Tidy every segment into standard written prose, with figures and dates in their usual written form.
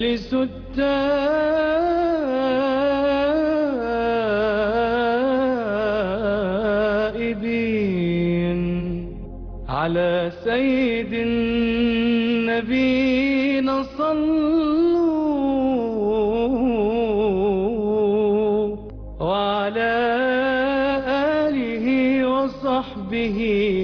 التائبين على سيد النبينا صلوا وعلى آله وصحبه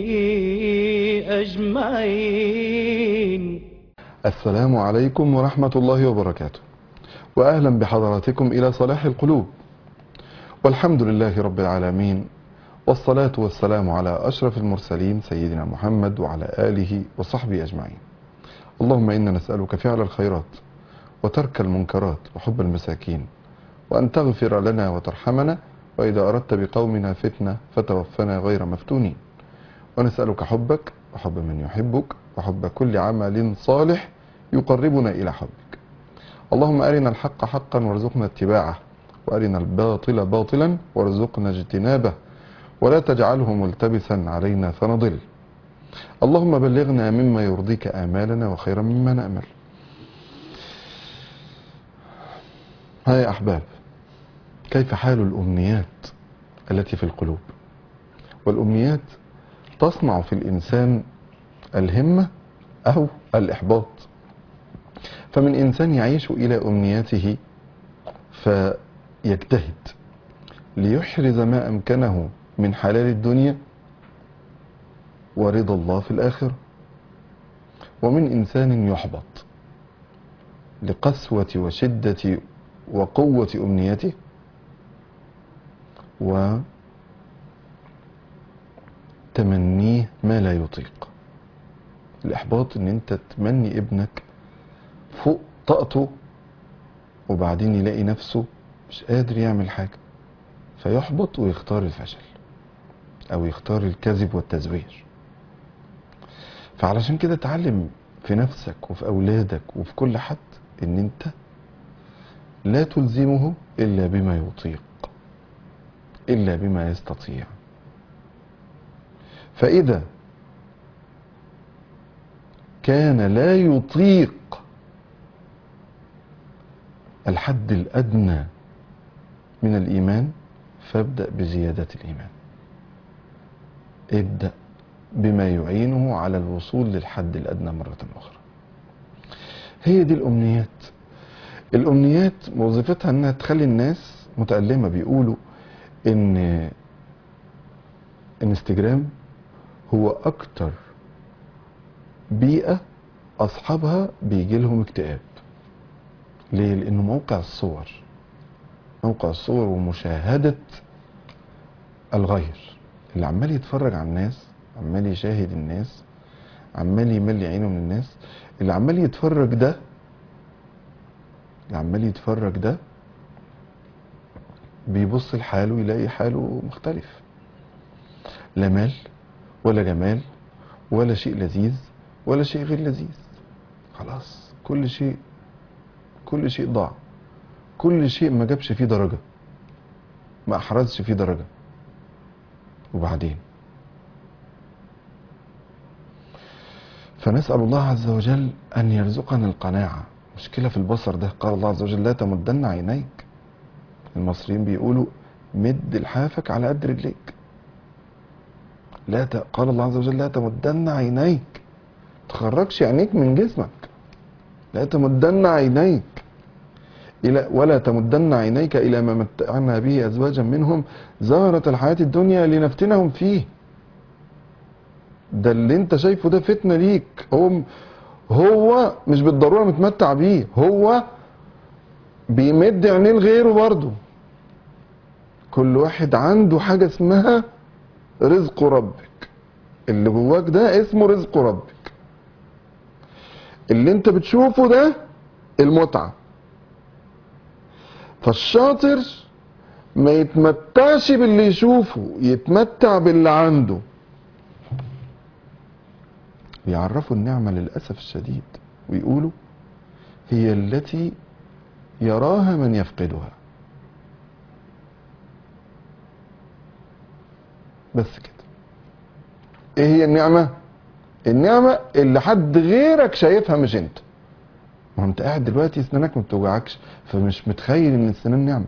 أجمعين. السلام عليكم ورحمة الله وبركاته، وأهلا بحضراتكم إلى صلاح القلوب، والحمد لله رب العالمين، والصلاة والسلام على أشرف المرسلين سيدنا محمد وعلى آله وصحبه أجمعين. اللهم إنا نسألك فعل الخيرات وترك المنكرات وحب المساكين، وأن تغفر لنا وترحمنا، وإذا أردت بقومنا فتنة فتوفنا غير مفتونين. ونسألك حبك وحب من يحبك وحب كل عمل صالح يقربنا إلى حبك. اللهم أرنا الحق حقا وارزقنا اتباعه، وأرنا الباطل باطلا وارزقنا اجتنابه، ولا تجعله ملتبسا علينا فنضل. اللهم بلغنا مما يرضيك آمالنا وخيرا مما نأمل. ها يا أحباب، كيف حال الأمنيات التي في القلوب؟ والأمنيات تصنع في الإنسان الهمة أو الإحباط. فمن إنسان يعيش إلى أمنياته فيجتهد ليحرز ما أمكنه من حلال الدنيا ورضا الله في الآخرة، ومن إنسان يحبط لقسوة وشدة وقوة أمنيته وتمنيه ما لا يطيق. الإحباط إن أنت تمني ابنك فوق طاقته وبعدين يلاقي نفسه مش قادر يعمل حاجة فيحبط ويختار الفشل أو يختار الكذب والتزوير. فعلشان كده تعلم في نفسك وفي أولادك وفي كل حد إن أنت لا تلزمه إلا بما يطيق، إلا بما يستطيع. فإذا كان لا يطيق الحد الأدنى من الإيمان فابدأ بزيادة الإيمان، ابدأ بما يعينه على الوصول للحد الأدنى مرة أخرى. هي دي الأمنيات. الأمنيات وظيفتها أنها تخلي الناس متألمة. بيقولوا إن انستجرام هو أكتر بيئة أصحابها بيجي لهم اكتئاب. ليه؟ لأنه موقع الصور ومشاهدة الغير، اللي عمال يتفرج على الناس، عمال يشاهد الناس، عمال يملي عينه من الناس. اللي عمال يتفرج ده بيبص لحاله يلاقي حاله مختلف، لا مال ولا جمال ولا شيء لذيذ ولا شيء غير لذيذ. خلاص كل شيء ضاع، كل شيء ما جابش فيه درجة، ما أحرزش فيه درجة. وبعدين فنسأل الله عز وجل أن يرزقنا القناعة. مشكلة في البصر ده. قال الله عز وجل لا تمدن عينيك. المصريين بيقولوا مد لحافك على قد رجليك. قال الله عز وجل لا تمدن عينيك، تخرجش عينيك من جسمك. لا تمدن عينيك ولا تمدن عينيك إلى ما متعنا به أزواجا منهم زهرة الحياة الدنيا لنفتنهم فيه. ده اللي انت شايفه ده فتنة ليك. هو مش بالضرورة متمتع بيه، هو بيمد عينيه لغيره برضه. كل واحد عنده حاجة اسمها رزق ربك. اللي جواك ده اسمه رزق ربك. اللي انت بتشوفه ده المتعة. فالشاطر ما يتمتعش باللي يشوفه، يتمتع باللي عنده. بيعرفوا النعمة للأسف الشديد ويقولوا هي التي يراها من يفقدها. بس كده. ايه هي النعمة؟ النعمة اللي حد غيرك شايفها مش انت. ما انت قاعد دلوقتي اسنانك ما بتوجعكش، فمش متخيل ان السنان نعمه.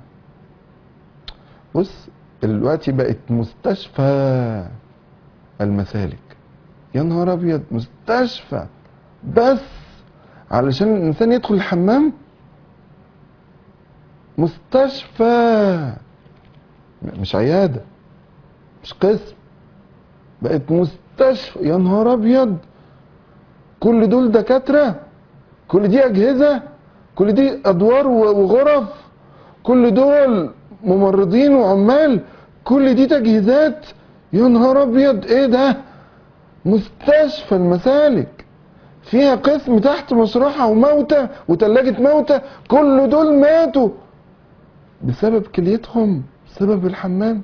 بص دلوقتي بقت مستشفى المسالك. يا نهار ابيض، مستشفى بس علشان الانسان يدخل الحمام. مستشفى، مش عياده، مش قسم، بقت مستشفى. يا نهار ابيض، كل دول دكاتره، كل دي اجهزه، كل دي ادوار وغرف، كل دول ممرضين وعمال، كل دي تجهيزات. يا نهار ابيض، ايه ده؟ مستشفى المسالك فيها قسم تحت مشرحة وموتى وتلاجة موتى، كل دول ماتوا بسبب كليتهم، بسبب الحمام.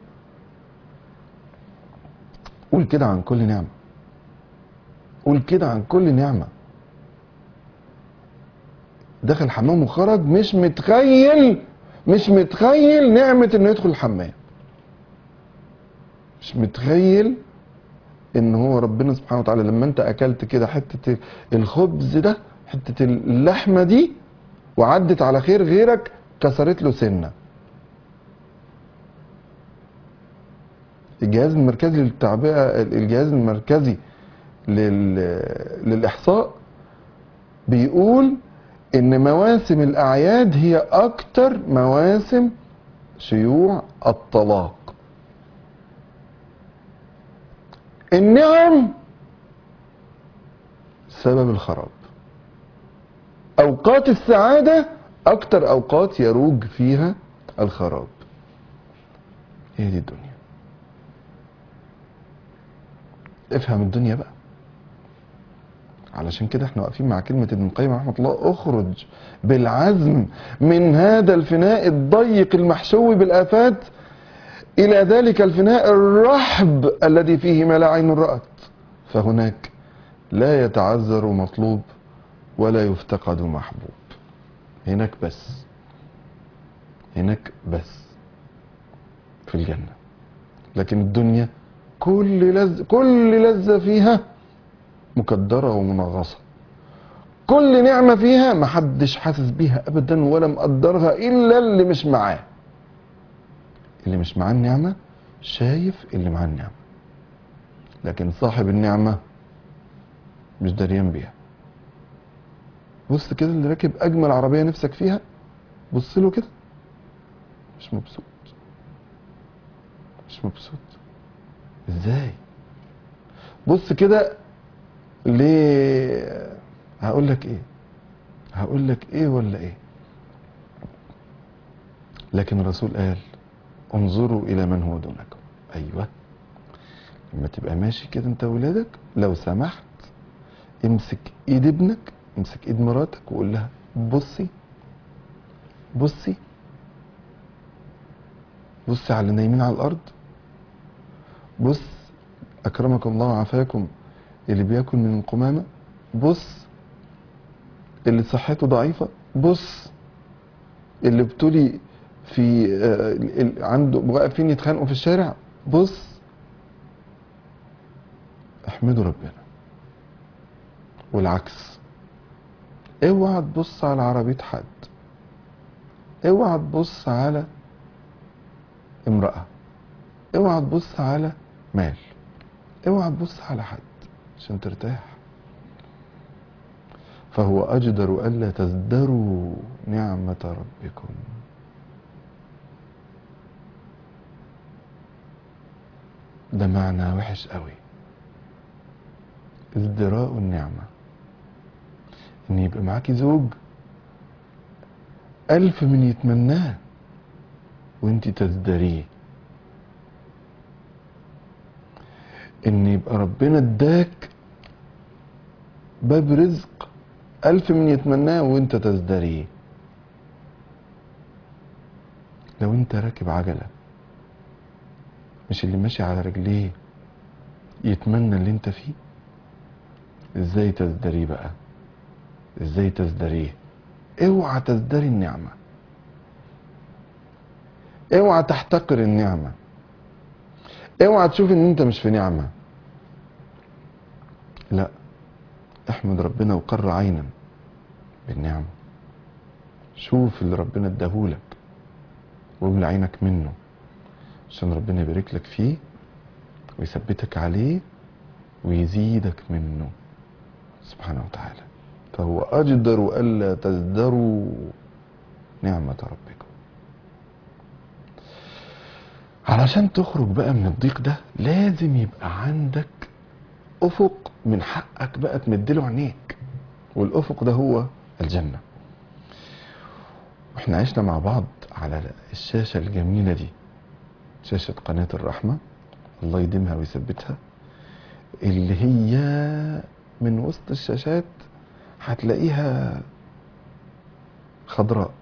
قول كده عن كل نعمة، قول كده عن كل نعمة. دخل الحمام وخرج مش متخيل، مش متخيل نعمة انه يدخل الحمام، مش متخيل ان هو ربنا سبحانه وتعالى لما انت اكلت كده حتة الخبز ده، حتة اللحمة دي، وعدت على خير غيرك كسرت له سنة. الجهاز المركزي للتعبئة، الجهاز المركزي للإحصاء بيقول ان مواسم الاعياد هي اكتر مواسم شيوع الطلاق. النعم سبب الخراب. اوقات السعادة اكتر اوقات يروج فيها الخراب. هي دي الدنيا. افهم الدنيا بقى. علشان كده احنا واقفين مع كلمة ابن القيم رحمه الله: اخرج بالعزم من هذا الفناء الضيق المحشو بالآفات إلى ذلك الفناء الرحب الذي فيه ما لا عين رأت، فهناك لا يتعذر مطلوب ولا يفتقد محبوب. هناك بس، هناك بس في الجنة. لكن الدنيا كل لذة فيها مكدرة ومنغصة، كل نعمة فيها محدش حاسس بيها أبدا ولا مقدرها إلا اللي مش معاه. اللي مش معاه النعمة شايف اللي معاه النعمة، لكن صاحب النعمة مش دريان بيها. بص كده، اللي راكب أجمل عربية نفسك فيها، بص له كده مش مبسوط، مش مبسوط. ازاي؟ بص كده ليه؟ هقول لك ايه، هقول لك ايه ولا ايه؟ لكن الرسول قال: انظروا الى من هو دونكم. ايوه، لما تبقى ماشي كده انت وولادك، لو سمحت امسك ايد ابنك، امسك ايد مراتك وقول لها: بصي بصي بصي على اللي نايمين على الارض، بص اكرمكم الله وعافاكم اللي بياكل من القمامه، بص اللي صحته ضعيفه، بص اللي بتولي في عنده واقفين يتخانقوا في الشارع، بص. احمدوا ربنا. والعكس، اوعى تبص على عربية حد، اوعى تبص على امرأة، اوعى تبص على مال، اوعى تبص على حد عشان ترتاح. فهو أجدر ألا تزدروا نعمة ربكم. ده معنى وحش قوي، ازدراء النعمة. ان يبقى معاكي زوج 1000 من يتمناه وانتي تزدريه، ان يبقى ربنا اداك باب رزق 1000 من يتمناه وانت تزدريه. لو انت راكب عجلة، مش اللي ماشي على رجليه يتمنى اللي انت فيه؟ ازاي تزدريه بقى؟ ازاي تزدريه؟ اوعى تزدري النعمة، اوعى تحتقر النعمة، اوعى تشوف ان انت مش في نعمة. لا، احمد ربنا وقر عينا بالنعمة. شوف اللي ربنا اداهولك واملى عينك منه عشان ربنا يبارك لك فيه ويثبتك عليه ويزيدك منه سبحانه وتعالى. فهو أجدر ألا تزدروا نعمة ربكم. علشان تخرج بقى من الضيق ده لازم يبقى عندك أفق من حقك بقى تمدله عينيك، والأفق ده هو الجنة. واحنا عشنا مع بعض على الشاشة الجميلة دي، شاشة قناة الرحمة، الله يديمها ويثبتها، اللي هي من وسط الشاشات هتلاقيها خضراء،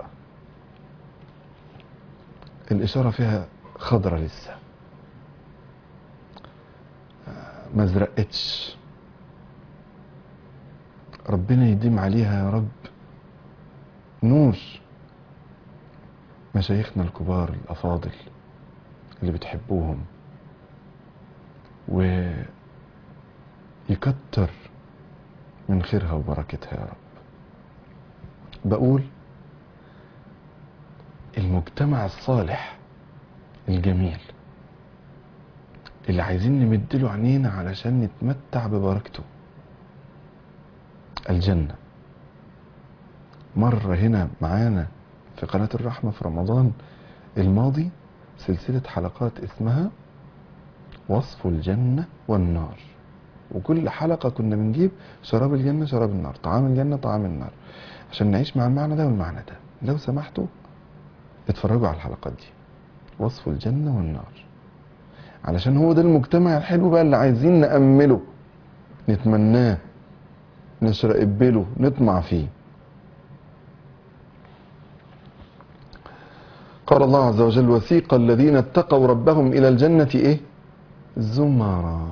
الإشارة فيها خضرة لسه ما زرقتش. ربنا يديم عليها يا رب نور مشايخنا الكبار الأفاضل اللي بتحبوهم، ويكتر من خيرها وبركتها يا رب. بقول المجتمع الصالح الجميل اللي عايزين نمدله عينينا علشان نتمتع ببركته الجنة. مرة هنا معانا في قناة الرحمة في رمضان الماضي سلسلة حلقات اسمها وصف الجنة والنار، وكل حلقة كنا بنجيب شراب الجنة شراب النار، طعام الجنة طعام النار، عشان نعيش مع المعنى ده والمعنى ده. لو سمحتوا اتفرجوا على الحلقات دي، وصف الجنة والنار، علشان هو ده المجتمع الحلو بقى اللي عايزين نأمله، نتمناه، نشرق له، نطمع فيه. قال الله عز وجل وسيق الذين اتقوا ربهم إلى الجنة إيه؟ زمرا.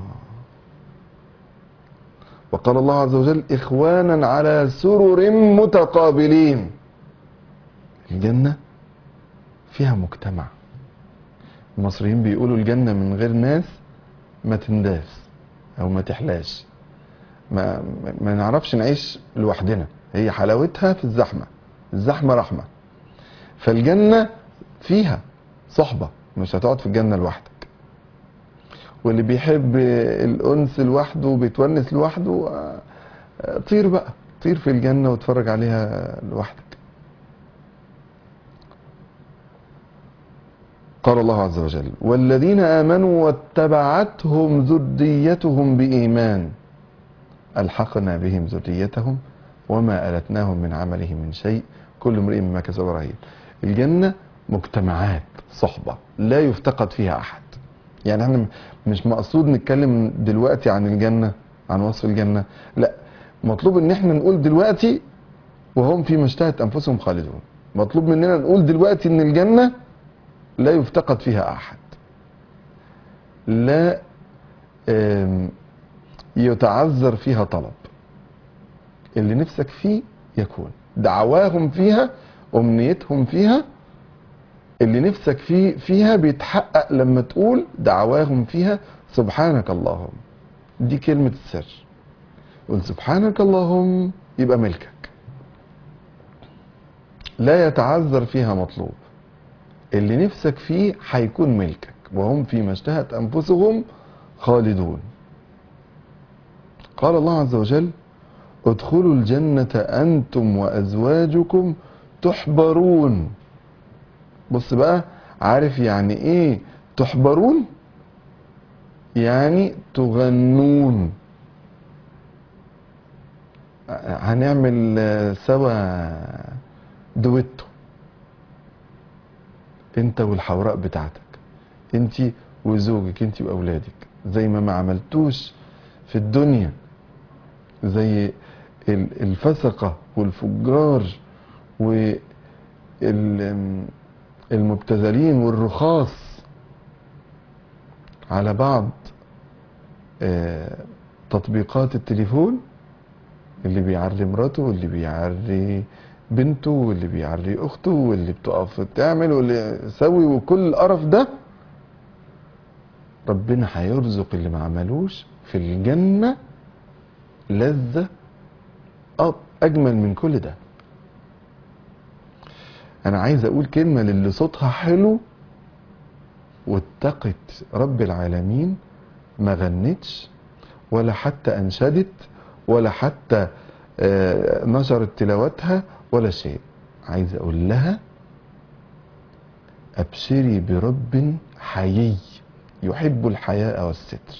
وقال الله عز وجل إخوانا على سرر متقابلين. الجنة فيها مجتمع. المصريين بيقولوا الجنة من غير ناس ما تنداس أو ما تحلاش، ما نعرفش نعيش لوحدنا، هي حلاوتها في الزحمة، الزحمة رحمة. فالجنة فيها صحبة، مش هتقعد في الجنة لوحدك، واللي بيحب الأنس لوحده وبيتونس لوحده طير بقى، طير في الجنة واتفرج عليها لوحدك. قال الله عز وجل والذين آمنوا واتبعتهم ذريتهم بإيمان ألحقنا بهم ذريتهم وما ألتناهم من عملهم من شيء كل امرئ بما كسب رهين. الجنة مجتمعات صحبة لا يفتقد فيها أحد. يعني احنا مش مقصود نتكلم دلوقتي عن الجنة، عن وصف الجنة، لا، مطلوب ان احنا نقول دلوقتي وهم فيما اشتهت أنفسهم خالدون. مطلوب مننا نقول دلوقتي ان الجنة لا يفتقد فيها أحد، لا يتعذر فيها طلب، اللي نفسك فيه يكون، دعواهم فيها، أمنيتهم فيها، اللي نفسك فيها بيتحقق لما تقول دعواهم فيها سبحانك اللهم. دي كلمة السر، قل سبحانك اللهم يبقى ملكك، لا يتعذر فيها مطلوب، اللي نفسك فيه هيكون ملكك، وهم فيما اشتهت أنفسهم خالدون. قال الله عز وجل ادخلوا الجنة أنتم وأزواجكم تحبرون. بص بقى، عارف يعني ايه تحبرون؟ يعني تغنون. هنعمل سوا دويتو، انت والحوراء بتاعتك، انت وزوجك، انت واولادك، زي ما عملتوش في الدنيا زي الفسقة والفجار والمبتذلين والرخاص على بعض تطبيقات التليفون، اللي بيعري مراته واللي بيعري بنته واللي بيعري اخته واللي بتقف تعمل واللي يسوي وكل القرف ده. ربنا هيرزق اللي ما عملوش في الجنة لذة أجمل من كل ده. انا عايز اقول كلمة للي صوتها حلو واتقت رب العالمين، ما غنتش ولا حتى انشدت ولا حتى نشرت تلاوتها ولا شيء. عايز اقول لها ابشري برب حيي يحب الحياء والستر.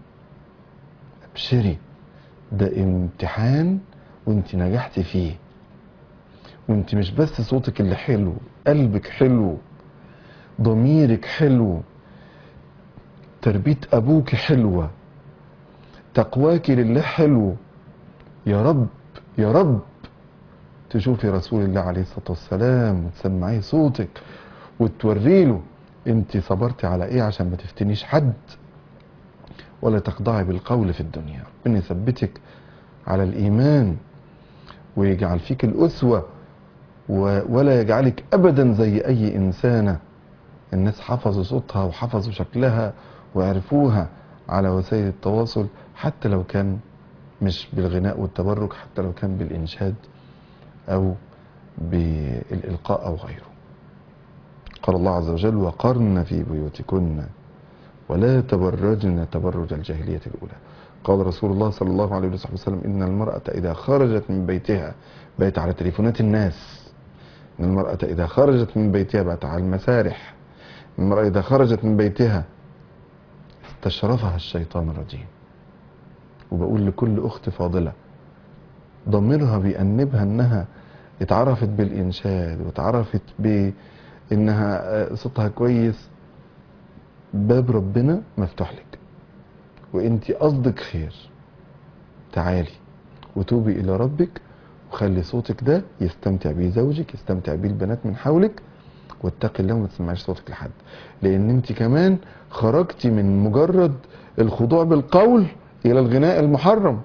ابشري، ده امتحان وانت نجحتي فيه، وانت مش بس صوتك اللي حلو، قلبك حلو، ضميرك حلو، تربية ابوك حلوة، تقواك لله حلو. يا رب يا رب تشوفي رسول الله عليه الصلاة والسلام وتسمعيه صوتك وتوري له انت صبرتي على ايه عشان ما تفتنيش حد ولا تخضعي بالقول في الدنيا. ربنا يثبتك على الايمان ويجعل فيك الاسوة ولا يجعلك ابدا زي اي انسانة الناس حفظوا صوتها وحفظوا شكلها وعرفوها على وسائل التواصل، حتى لو كان مش بالغناء والتبرك، حتى لو كان بالإنشاد أو بالإلقاء أو غيره. قال الله عز وجل وقرن في بيوتكن ولا تبرجن تبرج الجاهلية الأولى. قال رسول الله صلى الله عليه وسلم إن المرأة إذا خرجت من بيتها، بقت على تليفونات الناس، إن المرأة إذا خرجت من بيتها، بقت على المسارح، المرأة إذا خرجت من بيتها استشرفها الشيطان الرجيم. وبقول لكل أخت فاضلة ضميرها بيأنبها انها اتعرفت بالإنشاد واتعرفت بانها صوتها كويس، باب ربنا مفتوح لك وانتي قصدك خير. تعالي وتوبي الى ربك وخلي صوتك ده يستمتع بيه زوجك، يستمتع بيه البنات من حولك، واتقي الله وما تسمعيش صوتك لحد، لان انت كمان خرجتي من مجرد الخضوع بالقول الى الغناء المحرم.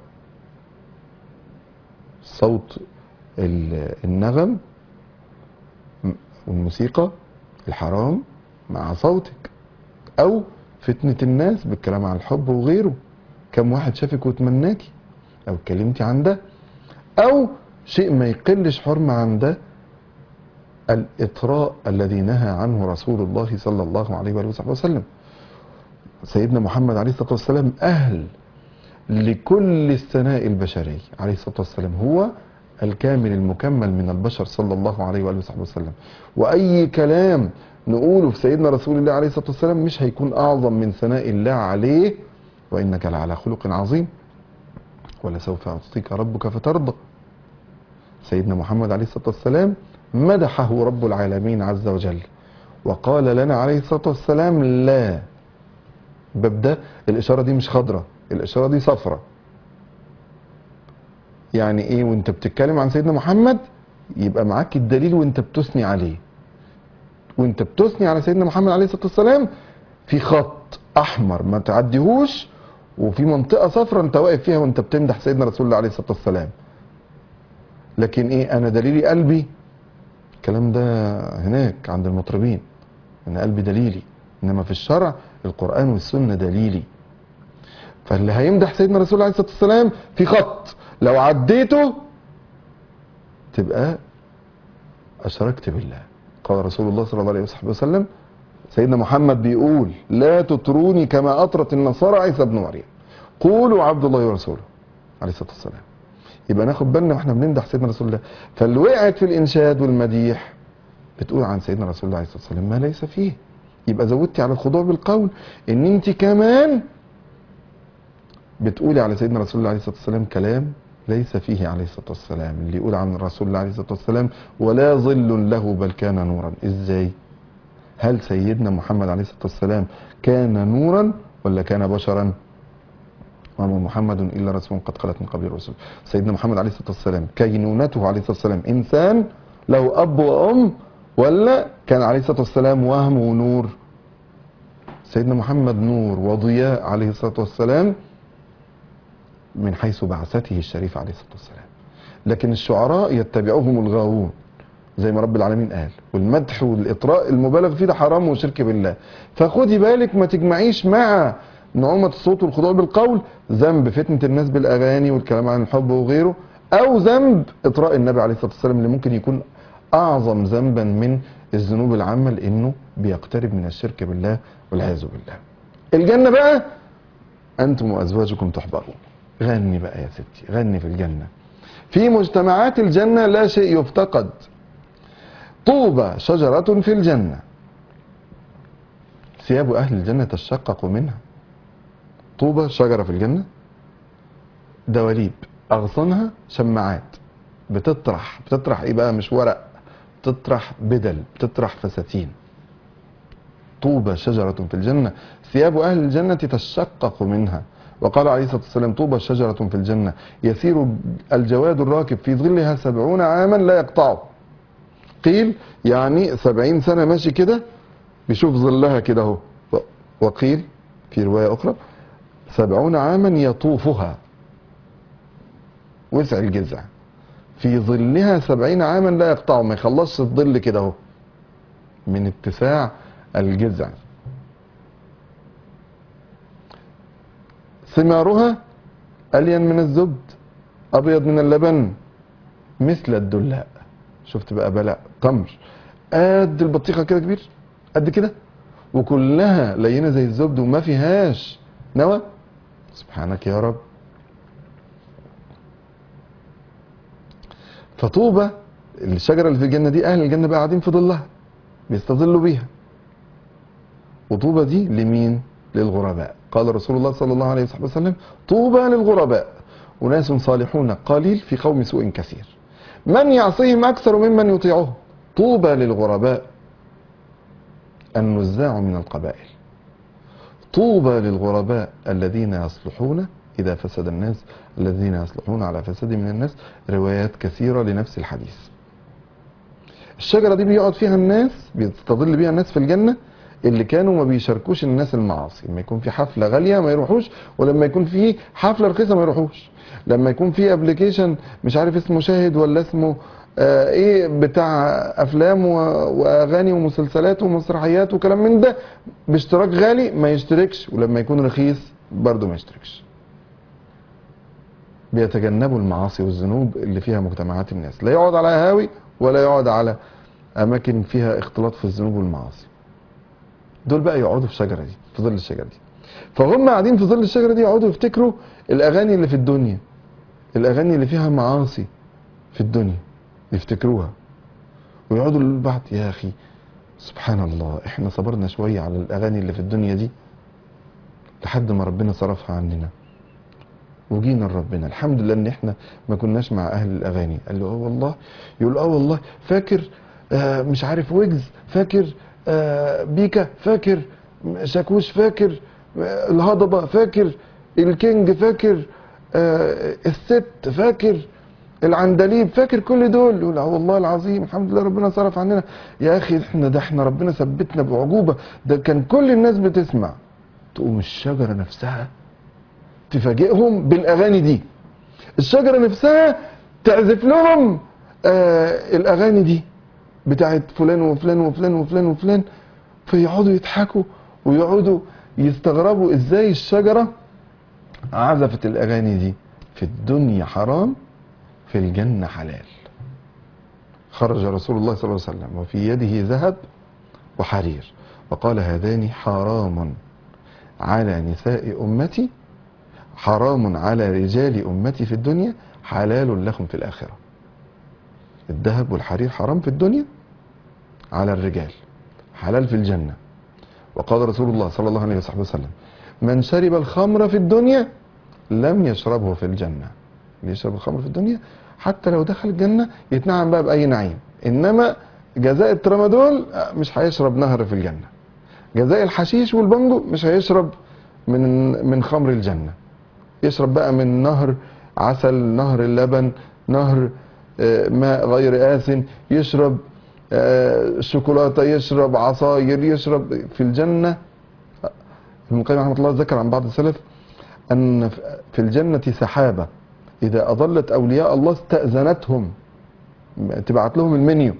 صوت النغم والموسيقى الحرام مع صوتك، او فتنة الناس بالكلام عن الحب وغيره، كم واحد شافك وتمناكي او اتكلمتي عن ده، او شيء ما يقلش حرمة عن ده الإطراء الذي نهى عنه رسول الله صلى الله عليه وآله وسلم. سيدنا محمد عليه الصلاة والسلام أهل لكل الثناء البشري عليه الصلاة والسلام، هو الكامل المكمل من البشر صلى الله عليه وآله وسلم. وأي كلام نقوله في سيدنا رسول الله عليه الصلاة والسلام مش هيكون أعظم من ثناء الله عليه، وإنك لعلى خلق عظيم ولسوف يعطيك ربك فترضى. سيدنا محمد عليه الصلاة والسلام مدحه رب العالمين عز وجل وقال لنا عليه الصلاة والسلام لا. الباب ده الإشارة دي مش خضرة، الإشارة دي صفرة. يعني ايه؟ وانت بتتكلم عن سيدنا محمد يبقى معاك الدليل وانت بتثني عليه، وانت بتثني على سيدنا محمد عليه الصلاة والسلام في خط احمر ما تعديهوش، وفي منطقة صفرة انت واقف فيها وانت بتمدح سيدنا رسول الله عليه الصلاة والسلام. لكن ايه؟ انا دليلي قلبي، الكلام ده هناك عند المطربين، ان قلبي دليلي، انما في الشرع القرآن والسنة دليلي. فاللي هيمدح سيدنا رسول الله عليه الصلاة والسلام في خط لو عديته تبقى أشركت بالله. قال رسول الله صلى الله عليه وسلم، سيدنا محمد بيقول لا تطروني كما أطرت النصارى عيسى ابن مريم، قولوا عبد الله ورسوله عليه الصلاة والسلام. يبقى ناخد بالنا واحنا بنمدح سيدنا رسول الله. فاللي وقعت في الإنشاد والمديح بتقول عن سيدنا رسول الله عليه الصلاة والسلام ما ليس فيه، يبقى زودتي على الخضوع بالقول ان انت كمان بتقولي على سيدنا رسول الله عليه الصلاة والسلام كلام ليس فيه عليه الصلاة والسلام. اللي يقول عن رسول الله عليه الصلاة والسلام ولا ظل له بل كان نورا، ازاي؟ هل سيدنا محمد عليه الصلاة والسلام كان نورا ولا كان بشرا؟ وما محمد إلا رسول قد خلت من قبل الرسل. سيدنا محمد عليه الصلاة والسلام كينونته عليه الصلاة والسلام إنسان له أب وأم، ولا كان عليه الصلاة والسلام وهم ونور؟ سيدنا محمد نور وضياء عليه الصلاة والسلام من حيث بعثته الشريفة عليه الصلاة والسلام. لكن الشعراء يتبعوهم الغاوون زي ما رب العالمين قال، والمدح والإطراء المبالغ فيه ده حرام وشرك بالله. فخدي بالك ما تجمعيش مع نعومة الصوت والخضوع بالقول ذنب فتنة الناس بالأغاني والكلام عن الحب وغيره، أو ذنب إطراء النبي عليه الصلاة والسلام اللي ممكن يكون أعظم ذنبا من الذنوب العامة، لأنه بيقترب من الشرك بالله والعياذ بالله. الجنة بقى أنتم وأزواجكم تحبرون. غني بقى يا ستي، غني في الجنة. في مجتمعات الجنة لا شيء يفتقد. طوبى شجرة في الجنة ثياب أهل الجنة تشقق منها. طوبى شجرة في الجنة، دواليب أغصانها شماعات، بتطرح إيه بقى؟ مش ورق، بتطرح بدل، بتطرح فساتين. طوبى شجرة في الجنة ثياب أهل الجنة تشقق منها. وقال عليه الصلاة والسلام: طوبى شجرة في الجنة يسير الجواد الراكب في ظلها 70 عاما لا يقطعه. قيل يعني 70 سنة ماشي كده بيشوف ظلها كده اهو. وقيل في رواية أخرى 70 عاما يطوفها، وسع الجذع في ظلها 70 عاما لا يقطعه، ما يخلصش الظل كده اهو من اتساع الجذع. ثمارها ألين من الزبد أبيض من اللبن مثل الدلاء. شفت بقى بلاء تمر قد البطيخة كده كبير قد كده، وكلها لينة زي الزبد وما فيهاش نوى. سبحانك يا رب. فطوبى الشجرة اللي في الجنة دي أهل الجنة بقى قاعدين في ظلها بيستظلوا بيها. وطوبى دي لمين؟ للغرباء. قال رسول الله صلى الله عليه وسلم: طوبى للغرباء أناس صالحون قليل في قوم سوء كثير من يعصيهم أكثر ممن يطيعه. طوبى للغرباء النزاع من القبائل. طوبى للغرباء الذين يصلحون إذا فسد الناس، الذين يصلحون على فساد من الناس. روايات كثيرة لنفس الحديث. الشجرة دي بيقعد فيها الناس، بيستظل بيها الناس في الجنة اللي كانوا ما بيشاركوش الناس المعاصي. لما يكون في حفلة غالية ما يروحوش، ولما يكون في حفلة رخيصة ما يروحوش. لما يكون في ابلكيشن مش عارف اسمه شاهد ولا اسمه ايه بتاع افلام واغاني ومسلسلات ومسرحيات وكلام من ده باشتراك غالي ما يشتركش، ولما يكون رخيص برضه ما يشتركش. بيتجنبوا المعاصي والذنوب اللي فيها مجتمعات الناس، لا يقعد على قهاوي ولا يقعد على اماكن فيها اختلاط في الذنوب والمعاصي. دول بقى يقعدوا في الشجره دي، في ظل الشجره دي. فهم قاعدين في ظل الشجره دي يقعدوا يفتكروا الاغاني اللي في الدنيا، الاغاني اللي فيها معاصي في الدنيا يفتكروها، ويقعدوا للبعض: يا اخي سبحان الله، احنا صبرنا شويه على الاغاني اللي في الدنيا دي لحد ما ربنا صرفها عننا وجينا لربنا. الحمد لله ان احنا ما كناش مع اهل الاغاني. قال له: اه والله. يقول: اه والله. فاكر مش عارف ويجز، فاكر بيكا، فاكر شاكوش، فاكر الهضبه، فاكر الكينج، فاكر الست، فاكر العندليب، فاكر كل دول. يقول: اه والله العظيم الحمد لله ربنا صرف عننا. يا اخي احنا ربنا ثبتنا بعجوبه، ده كان كل الناس بتسمع. تقوم الشجره نفسها تفاجئهم بالاغاني دي، الشجره نفسها تعزف لهم الاغاني دي بتاعت فلان وفلان وفلان وفلان وفلان، فيقعدوا يضحكوا ويقعدوا يستغربوا ازاي الشجره عزفت الاغاني دي. في الدنيا حرام، في الجنه حلال. خرج رسول الله صلى الله عليه وسلم وفي يده ذهب وحرير وقال: هذان حرام على نساء امتي، حرام على رجال امتي في الدنيا، حلال لهم في الاخره. الذهب والحرير حرام في الدنيا على الرجال، حلال في الجنه. وقال رسول الله صلى الله عليه وسلم: من شرب الخمر في الدنيا لم يشربه في الجنه. اللي يشرب الخمر في الدنيا حتى لو دخل الجنه يتنعم بقى باي نعيم، انما جزاء الترامادول مش هيشرب نهر في الجنه. جزاء الحشيش والبنجو مش هيشرب من خمر الجنه، يشرب بقى من نهر عسل، نهر اللبن، نهر ماء غير آسن، يشرب شوكولاتة، يشرب عصاير، يشرب في الجنة. ابن القيم رحمه الله ذكر عن بعض السلف أن في الجنة سحابة إذا أضلت أولياء الله استأذنتهم، تبعت لهم المنيو: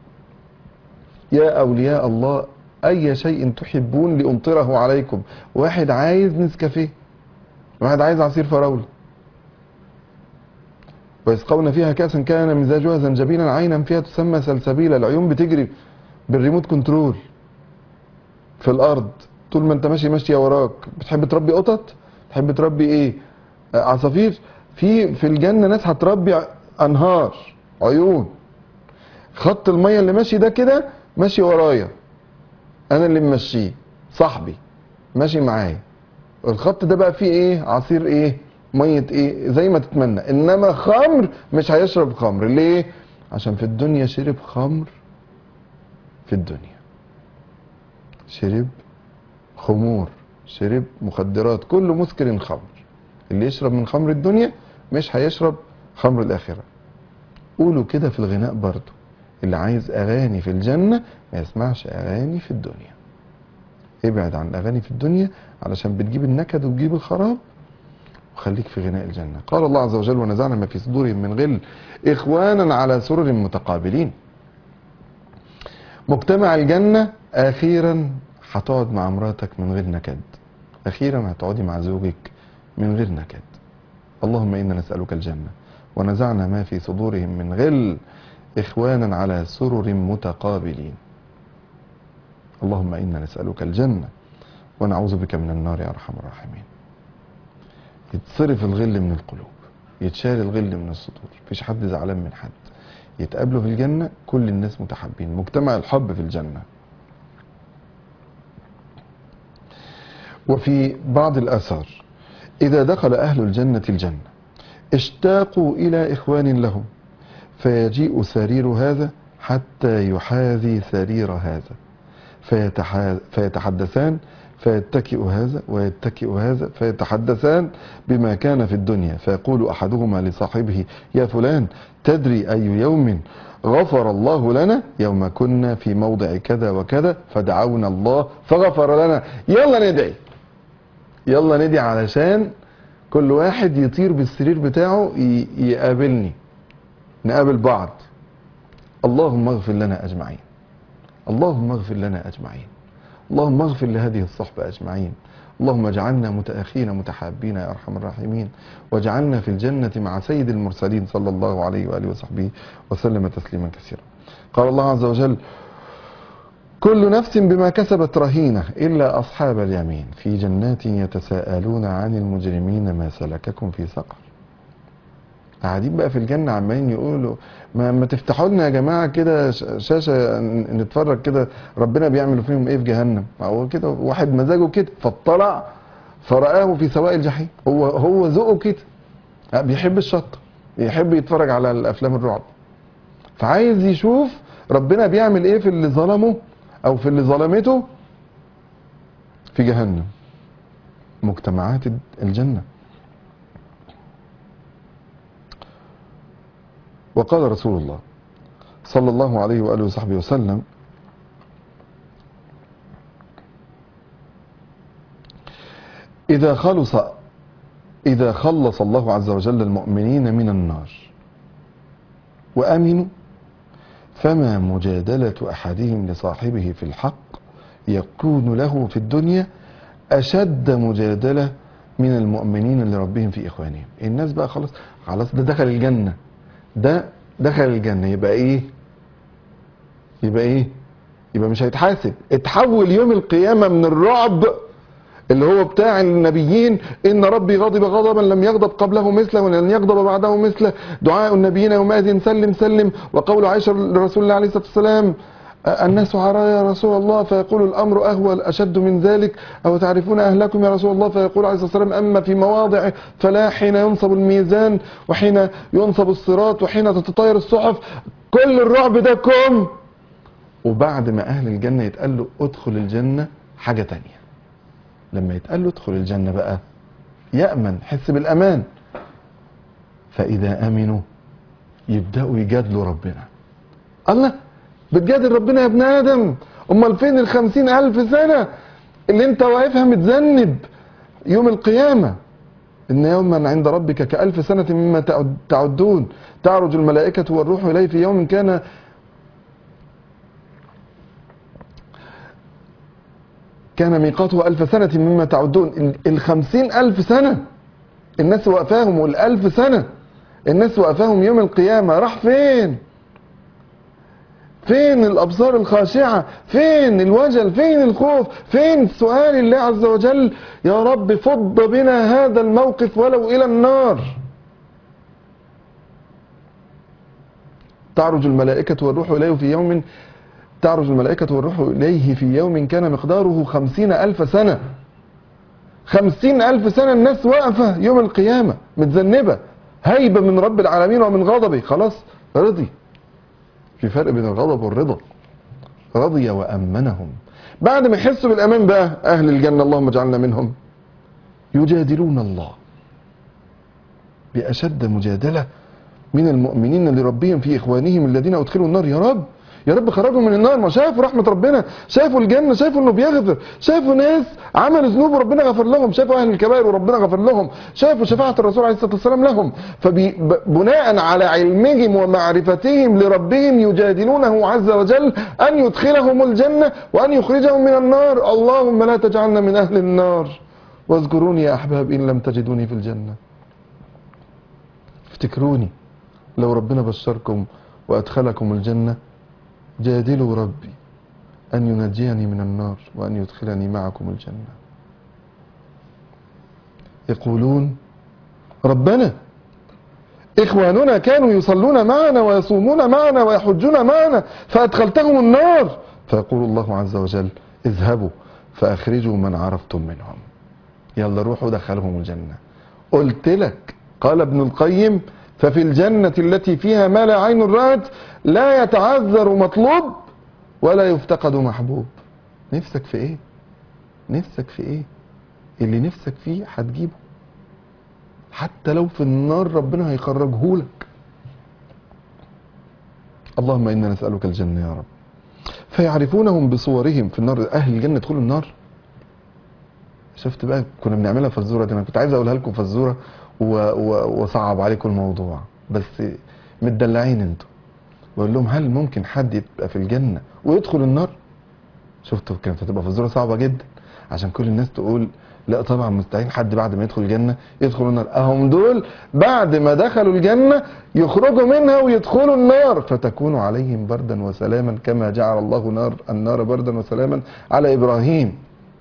يا أولياء الله أي شيء تحبون لأمطره عليكم. واحد عايز نسكافيه، واحد عايز عصير فراولة، ويسقون فيها كأسا كان مزاجها زنجبيلا عينا فيها تسمى سلسبيلا. العيون بتجري بالريموت كنترول في الارض طول ما انت ماشيه وراك. بتحب تربي قطط؟ تحب تربي ايه؟ عصافير؟ في الجنه ناس هتربي انهار عيون. خط الميه اللي ماشي ده كده ماشي ورايا، انا اللي ممشيه، صاحبي ماشي معايا. الخط ده بقى فيه ايه؟ عصير ايه؟ ميه ايه؟ زي ما تتمنى. انما خمر مش هيشرب خمر. ليه؟ عشان في الدنيا شرب خمر. في الدنيا شرب خمور، شرب مخدرات، كل مسكر خمر. اللي يشرب من خمر الدنيا مش هيشرب خمر الآخرة. قولوا كده في الغناء برضو، اللي عايز أغاني في الجنة ما يسمعش أغاني في الدنيا. ابعد عن الأغاني في الدنيا علشان بتجيب النكد وتجيب الخراب، وخليك في غناء الجنة. قال الله عز وجل: ونزعنا ما في صدورهم من غل إخوانا على سرر متقابلين. مجتمع الجنة أخيرا هتقعد مع مراتك من غير نكد، أخيرا هتقعدي مع زوجك من غير نكد. اللهم إنا نسألك الجنة. ونزعنا ما في صدورهم من غل إخوانا على سرر متقابلين. اللهم إنا نسألك الجنة ونعوذ بك من النار يا أرحم الراحمين. يتصرف الغل من القلوب، يتشال الغل من الصدور، مفيش حد زعلان من حد. يتقابلوا في الجنة كل الناس متحابين، مجتمع الحب في الجنة. وفي بعض الآثار: إذا دخل أهل الجنة الجنة اشتاقوا إلى إخوان لهم، فيجيء سرير هذا حتى يحاذي سرير هذا، فيتحدثان، فيتكئ هذا ويتكئ هذا، فيتحدثان بما كان في الدنيا. فيقول أحدهما لصاحبه: يا فلان، تدري أي يوم غفر الله لنا؟ يوم كنا في موضع كذا وكذا فدعونا الله فغفر لنا. يلا ندعي، يلا ندعي علشان كل واحد يطير بالسرير بتاعه يقابلني، نقابل بعض. اللهم اغفر لنا أجمعين، اللهم اغفر لنا أجمعين، اللهم اغفر لهذه الصحبة أجمعين. اللهم اجعلنا متآخين متحابين يا أرحم الراحمين، واجعلنا في الجنة مع سيد المرسلين صلى الله عليه وآله وصحبه وسلم تسليما كثيرا. قال الله عز وجل: كل نفس بما كسبت رهينة إلا أصحاب اليمين في جنات يتساءلون عن المجرمين ما سلككم في سقر. قاعدين بقى في الجنة عمالين يقولوا: ما تفتحوا لنا يا جماعة كده شاشة نتفرج كده ربنا بيعملوا فيهم ايه في جهنم. هو كده واحد مزاجه كده، فاطلع فرآه في سواء الجحيم. هو ذوقه كده، بيحب الشطة، يحب يتفرج على الأفلام الرعب، فعايز يشوف ربنا بيعمل ايه في اللي ظلمه او في اللي ظلمته في جهنم. مجتمعات الجنة. وقال رسول الله صلى الله عليه وآله وصحبه وسلم: إذا خلص الله عز وجل المؤمنين من النار وأمنوا، فما مجادلة أحدهم لصاحبه في الحق يكون له في الدنيا أشد مجادلة من المؤمنين لربهم في إخوانهم. الناس بقى خلاص ده دخل الجنة، ده دخل الجنة، يبقى إيه؟ يبقى مش هيتحاسب. اتحول يوم القيامة من الرعب اللي هو بتاع النبيين: إن ربي غضب غضبا لم يغضب قبله مثله ولن يغضب بعده مثله، دعاء النبيين يومئذ سلم سلم، وقول عائشة لرسول الله عليه الصلاة والسلام: الناس عرايا يا رسول الله، فيقول الأمر أهول أشد من ذلك، أو تعرفون أهلكم يا رسول الله؟ فيقول عليه الصلاة والسلام: أما في مواضع فلا، حين ينصب الميزان وحين ينصب الصراط وحين تتطاير الصحف. كل الرعب ده كوم. وبعد ما أهل الجنة يتقال له ادخل الجنة، حاجة تانية. لما يتقال له ادخل الجنة بقى يأمن، حس بالأمان. فإذا أمنوا يبدأوا يجادلوا ربنا. الله، بتجادل ربنا يا ابن آدم؟ أمال فين 50,000 سنة اللي انت واقفها متذنب يوم القيامة؟ إن يوما عند ربك كألف سنة مما تعدون، تعرج الملائكة والروح إليه في يوم كان ميقاته 1000 سنة مما تعدون. 50,000 سنة الناس واقفاهم، وال1000 سنة الناس وقفاهم يوم القيامة، راح فين؟ فين الأبصار الخاشعة؟ فين الوجل؟ فين الخوف؟ فين سؤال الله عز وجل يا رب فض بنا هذا الموقف ولو إلى النار. تعرج الملائكة والروح إليه في يوم كان مقداره 50,000 سنة. 50,000 سنة الناس واقفة يوم القيامة متذنبة، هيبة من رب العالمين ومن غضبه، خلاص رضي. في فرق بين الغضب والرضا. رضي وأمنهم. بعد ما يحسوا بالأمان بقى أهل الجنة، اللهم اجعلنا منهم، يجادلون الله بأشد مجادلة من المؤمنين لربهم في إخوانهم الذين أدخلوا النار. يا رب خرجوا من النار، ما شافوا رحمة ربنا، شافوا الجنة، شافوا انه بيغفر، شافوا ناس عملوا ذنوب وربنا غفر لهم، شافوا اهل الكبائر وربنا غفر لهم، شافوا شفاعة الرسول عليه الصلاة والسلام لهم. فبناء على علمهم ومعرفتهم لربهم يجادلونه عز وجل ان يدخلهم الجنة وان يخرجهم من النار. اللهم لا تجعلنا من اهل النار واذكروني يا احباب ان لم تجدوني في الجنة. افتكروني لو ربنا بشركم وادخلكم الجنة، جادلوا ربي أن ينجيني من النار وأن يدخلني معكم الجنة. يقولون ربنا إخواننا كانوا يصلون معنا ويصومون معنا ويحجون معنا فأدخلتهم النار. فيقول الله عز وجل اذهبوا فأخرجوا من عرفتم منهم. يلا روحوا دخلهم الجنة. قلت لك، قال ابن القيم، ففي الجنة التي فيها ما لا عين رأت لا يتعذر مطلوب ولا يفتقد محبوب. نفسك في ايه؟ نفسك في ايه؟ اللي نفسك فيه هتجيبه، حتى لو في النار ربنا هيخرجهولك. اللهم إنا نسألك الجنة يا رب. فيعرفونهم بصورهم في النار. أهل الجنة يدخلوا النار. شفت بقى، كنا بنعملها فزورة دي، أنا كنت عايز أقولها لكم فزورة وصعب عليكم الموضوع، بس متدلعين انتوا. بقول لهم هل ممكن حد يبقى في الجنة ويدخل النار؟ شفتوا كانت هتبقى فزورة صعبة جدا، عشان كل الناس تقول لا طبعا مستحيل حد بعد ما يدخل الجنة يدخل النار. اهم دول بعد ما دخلوا الجنة يخرجوا منها ويدخلوا النار، فتكون عليهم بردا وسلاما كما جعل الله النار بردا وسلاما على إبراهيم،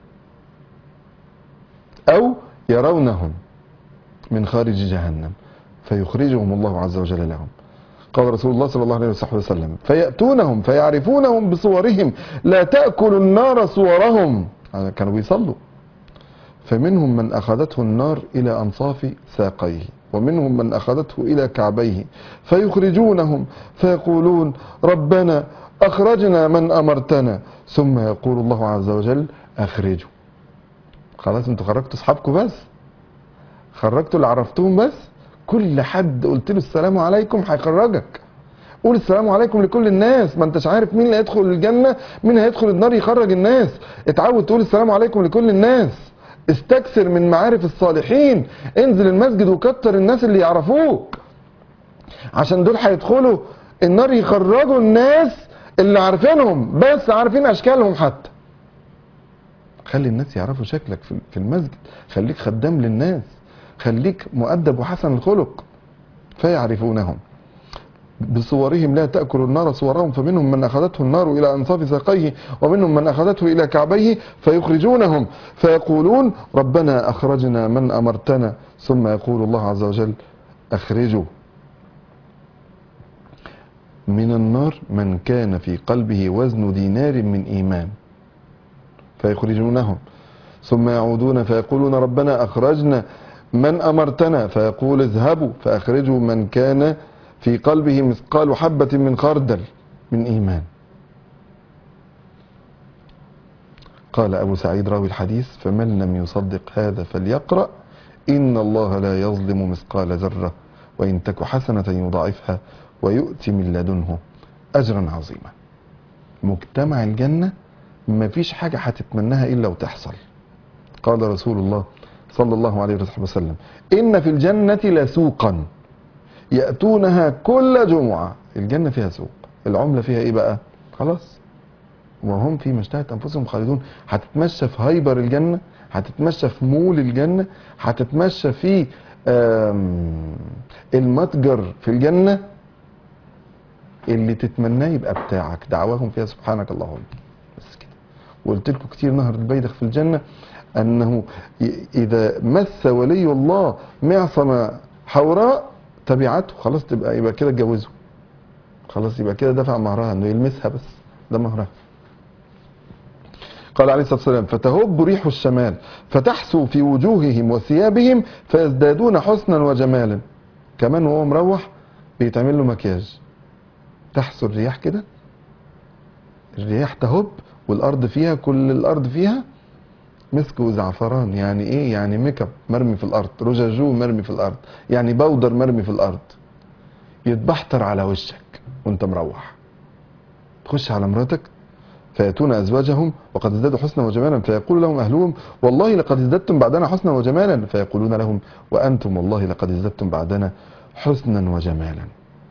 أو يرونهم من خارج جهنم فيخرجهم الله عز وجل لهم. قال رسول الله صلى الله عليه وسلم فيأتونهم فيعرفونهم بصورهم لا تأكل النار صورهم. كانوا بيصلوا. فمنهم من أخذته النار إلى أنصاف ساقيه ومنهم من أخذته إلى كعبيه فيخرجونهم فيقولون ربنا أخرجنا من أمرتنا، ثم يقول الله عز وجل أخرجوا. خلاص انتوا خرجتوا أصحابكم بس، خرجتوا اللي عرفتوهم بس. كل حد قلت له السلام عليكم هيخرجك. قول السلام عليكم لكل الناس، ما انتش عارف مين اللي هيدخل الجنة مين هيدخل النار يخرج الناس. اتعود تقول السلام عليكم لكل الناس. استكثر من معارف الصالحين، انزل المسجد وكتر الناس اللي يعرفوك، عشان دول هيدخلوا النار يخرجوا الناس اللي عارفينهم بس، عارفين اشكالهم حتى. خلي الناس يعرفوا شكلك في المسجد، خليك خدام للناس، خليك مؤدب وحسن الخلق. فيعرفونهم بصورهم لا تأكل النار صورهم فمنهم من أخذته النار إلى أنصاف ساقيه ومنهم من أخذته إلى كعبيه فيخرجونهم فيقولون ربنا أخرجنا من أمرتنا، ثم يقول الله عز وجل أخرجوا من النار من كان في قلبه وزن دينار من إيمان. فيخرجونهم ثم يعودون فيقولون ربنا أخرجنا من أمرتنا، فيقول اذهبوا فأخرجوا من كان في قلبه مثقال حبة من خردل من إيمان. قال أبو سعيد راوي الحديث فمن لم يصدق هذا فليقرأ إن الله لا يظلم مثقال ذرة وإن تك حسنة يضاعفها ويؤتي من لدنه أجرا عظيما. مجتمع الجنة مفيش حاجة هتتمناها إلا وتحصل. قال رسول الله صلى الله عليه وسلم إن في الجنة لسوقا يأتونها كل جمعة. الجنة فيها سوق، العملة فيها إيه بقى؟ خلاص، وهم في مشتهت أنفسهم خالدون. هتتمشى في هايبر الجنة، هتتمشى في مول الجنة، هتتمشى في المتجر في الجنة اللي تتمناه يبقى بتاعك، دعواهم فيها سبحانك اللهم. بس كده. وقلت لكم كتير نهر البيدخ في الجنة أنه إذا مس ولي الله معصمة حوراء تبعته، خلاص يبقى كده اتجوزه، خلاص يبقى كده دفع مهرها، انه يلمسها بس، ده مهرها. قال عليه الصلاة والسلام: فتهب ريح الشمال فتحسو في وجوههم وثيابهم فيزدادون حسنا وجمالا. كمان وهو مروح بيتعمل له مكياج، تحسو الرياح كده، الرياح تهب والارض فيها، كل الارض فيها مسك وزعفران. يعني ايه؟ يعني ميك اب مرمي في الارض، رجاجو مرمي في الارض، يعني بودر مرمي في الارض، يتبحتر على وشك وانت مروح. تخش على مراتك فيأتون أزواجهم وقد ازدادوا حسنا وجمالا فيقول لهم أهلهم: والله لقد ازددتم بعدنا حسنا وجمالا. فيقولون لهم: وأنتم والله لقد ازددتم بعدنا حسنا وجمالا.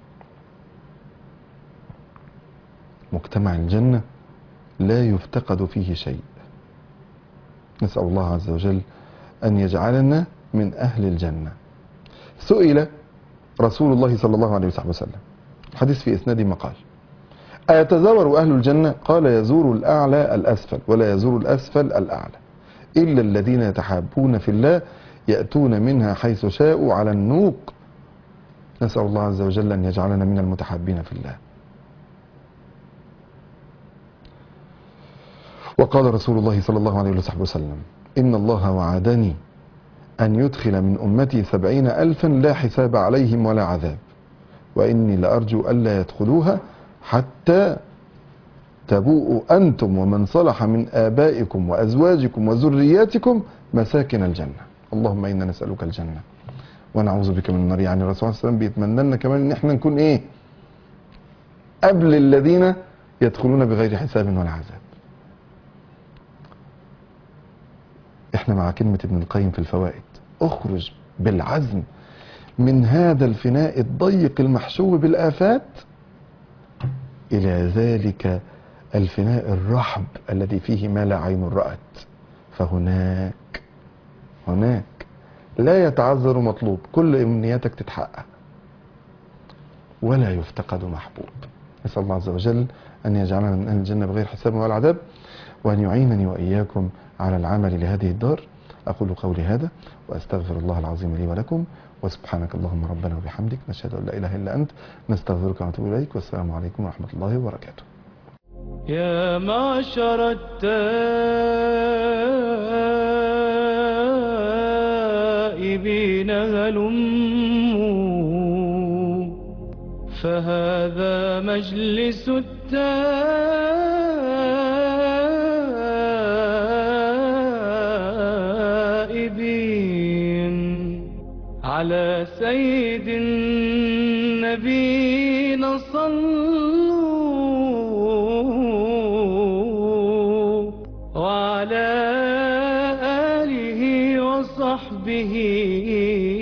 مجتمع الجنة لا يفتقد فيه شيء. نسأل الله عز وجل أن يجعلنا من أهل الجنة. سئل رسول الله صلى الله عليه وسلم، حديث في إسناد مقال: أيتزاور أهل الجنة؟ قال: يزور الأعلى الأسفل ولا يزور الأسفل الأعلى، إلا الذين يتحابون في الله يأتون منها حيث شاءوا على النوق. نسأل الله عز وجل أن يجعلنا من المتحابين في الله. وقال رسول الله صلى الله عليه وسلم: إن الله وعدني أن يدخل من أمتي 70,000 لا حساب عليهم ولا عذاب، وإني لأرجو ألا يدخلوها حتى تبوءوا أنتم ومن صلح من آبائكم وأزواجكم وذرياتكم مساكن الجنة. اللهم إنا نسألك الجنة ونعوذ بك من النار. يعني الرسول صلى الله عليه وسلم بيتمنى لنا كمان إن احنا نكون إيه؟ قبل الذين يدخلون بغير حساب ولا عذاب. احنا مع كلمة ابن القيم في الفوائد: اخرج بالعزم من هذا الفناء الضيق المحشو بالآفات إلى ذلك الفناء الرحب الذي فيه ما لا عين رأت، فهناك لا يتعذر مطلوب، كل أمنياتك تتحقق ولا يفتقد محبوب. نسأل الله عز وجل أن يجعلنا من أهل الجنة بغير حساب ولا عذاب، وأن يعينني وإياكم على العمل لهذه الدار. أقول قولي هذا وأستغفر الله العظيم لي ولكم، وسبحانك اللهم ربنا وبحمدك، نشهد أن لا إله إلا أنت، نستغفرك ونتوب إليك، والسلام عليكم ورحمة الله وبركاته. يا معشر التائبين هلموا، فهذا مجلس التائبين. على سيد النبينا صلوا، وعلى آله وصحبه